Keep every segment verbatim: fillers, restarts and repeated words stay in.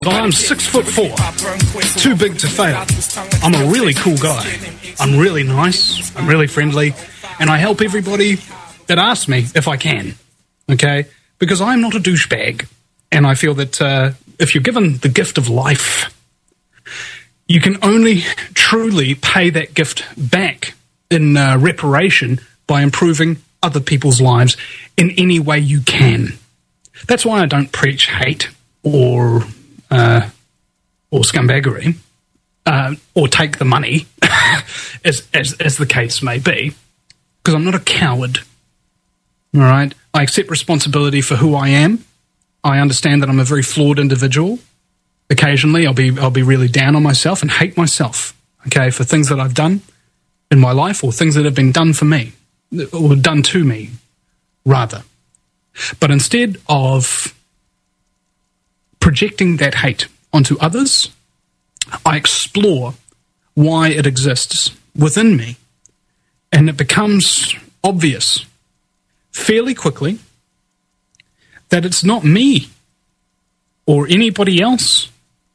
I'm six foot four, too big to fail. I'm a really cool guy. I'm really nice, I'm really friendly, and I help everybody that asks me if I can, okay? Because I'm not a douchebag, and I feel that uh, if you're given the gift of life, you can only truly pay that gift back in uh, reparation by improving other people's lives in any way you can. That's why I don't preach hate or... Uh, or scumbaggery, uh, or take the money, as, as as the case may be, because I'm not a coward. All right, I accept responsibility for who I am. I understand that I'm a very flawed individual. Occasionally, I'll be I'll be really down on myself and hate myself. Okay, for things that I've done in my life, or things that have been done for me, or done to me, rather. But instead of projecting that hate onto others, I explore why it exists within me, and it becomes obvious fairly quickly that it's not me or anybody else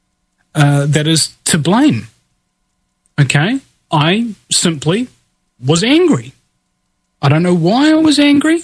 uh, that is to blame. Okay? I simply was angry. I don't know why I was angry,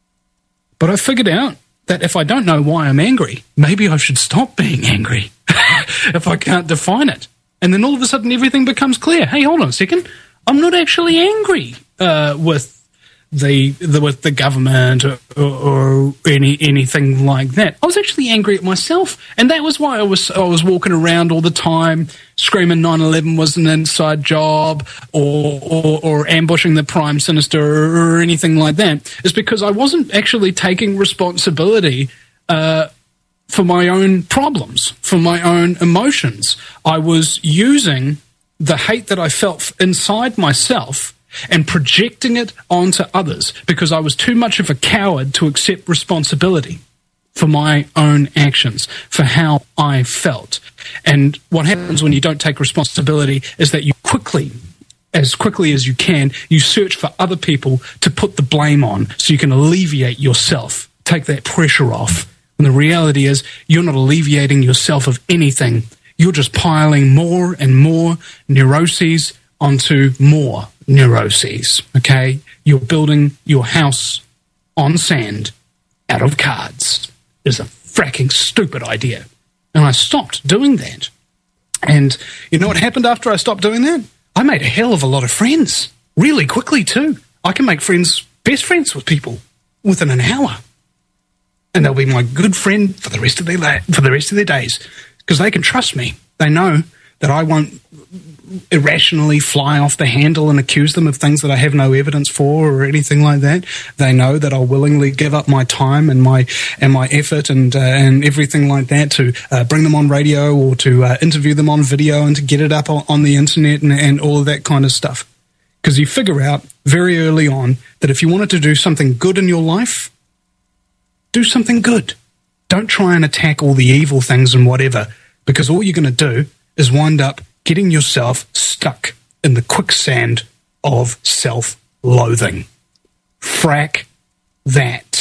but I figured out that if I don't know why I'm angry, maybe I should stop being angry if I can't define it. And then all of a sudden everything becomes clear. Hey, hold on a second. I'm not actually angry uh, with the, the with the government or, or, or any anything like that. I was actually angry at myself, and that was why I was I was walking around all the time screaming nine eleven was an inside job, or, or or ambushing the Prime Minister or anything like that. Is because I wasn't actually taking responsibility uh, for my own problems, for my own emotions. I was using the hate that I felt inside myself and projecting it onto others because I was too much of a coward to accept responsibility for my own actions, for how I felt. And what happens when you don't take responsibility is that you quickly, as quickly as you can, you search for other people to put the blame on so you can alleviate yourself, take that pressure off. And the reality is you're not alleviating yourself of anything. You're just piling more and more neuroses onto more neuroses, okay? You're building your house on sand out of cards. Is a fracking stupid idea. And I stopped doing that. And you know what happened after I stopped doing that? I made a hell of a lot of friends, really quickly too. I can make friends, best friends with people within an hour. And they'll be my good friend for the rest of their la- for the rest of their days, because they can trust me. They know that I won't irrationally fly off the handle and accuse them of things that I have no evidence for or anything like that. They know that I'll willingly give up my time and my and my effort and uh, and everything like that to uh, bring them on radio or to uh, interview them on video and to get it up on, on the internet and, and all of that kind of stuff. Because you figure out very early on that if you wanted to do something good in your life, do something good. Don't try and attack all the evil things and whatever, because all you're going to do is wind up getting yourself stuck in the quicksand of self-loathing. Frack that.